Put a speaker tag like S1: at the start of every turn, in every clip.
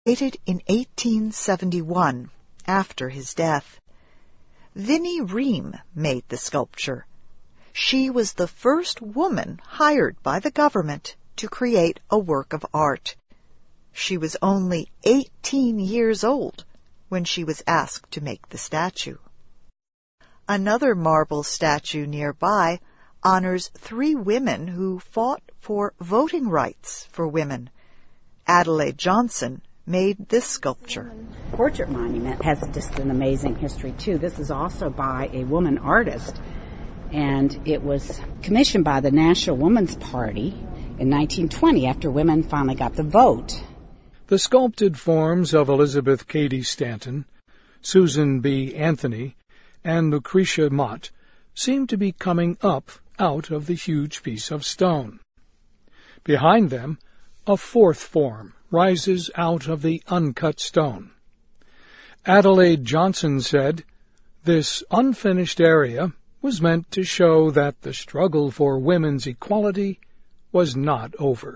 S1: Dated in 1871, after his death. Vinnie Ream made the sculpture. She was the first woman hired by the government to create a work of art. She was only 18 years old when she was asked to make the statue. Another marble statue nearby honors 3 women who fought for voting rights for women. Adelaide Johnson made this sculpture.
S2: Portrait monument has just an amazing history too. This is also by a woman artist, and it was commissioned by the National Woman's Party in 1920 after women finally got the vote.
S3: The sculpted forms of Elizabeth Cady Stanton, Susan B. Anthony, and Lucretia Mott seem to be coming up out of the huge piece of stone. Behind them, a 4th form rises out of the uncut stone. Adelaide Johnson said, "This unfinished area was meant to show that the struggle for women's equality was not over."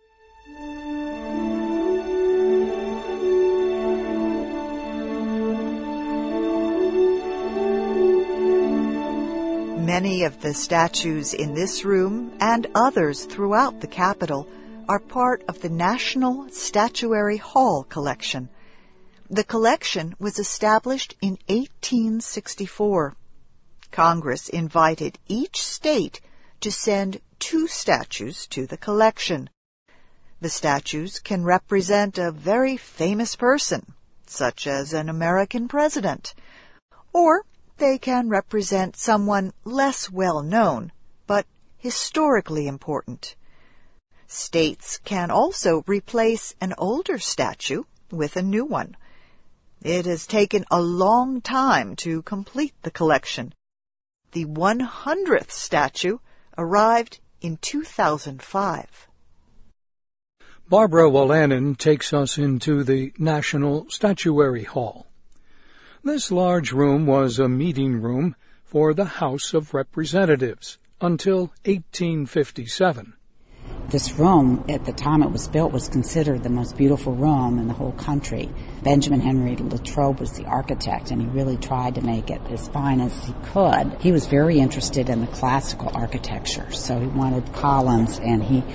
S1: Many of the statues in this room and others throughout the Capitol are part of the National Statuary Hall collection. The collection was established in 1864. Congress invited each state to send 2 statues to the collection. The statues can represent a very famous person, such as an American president, or they can represent someone less well known, but historically important. States can also replace an older statue with a new one. It has taken a long time to complete the collection. The 100th statue arrived in 2005.
S3: Barbara Wolanin takes us into the National Statuary Hall. This large room was a meeting room for the House of Representatives until 1857.
S2: This room, at the time it was built, was considered the most beautiful room in the whole country. Benjamin Henry Latrobe was the architect, and he really tried to make it as fine as he could. He was very interested in the classical architecture, so he wanted columns, and he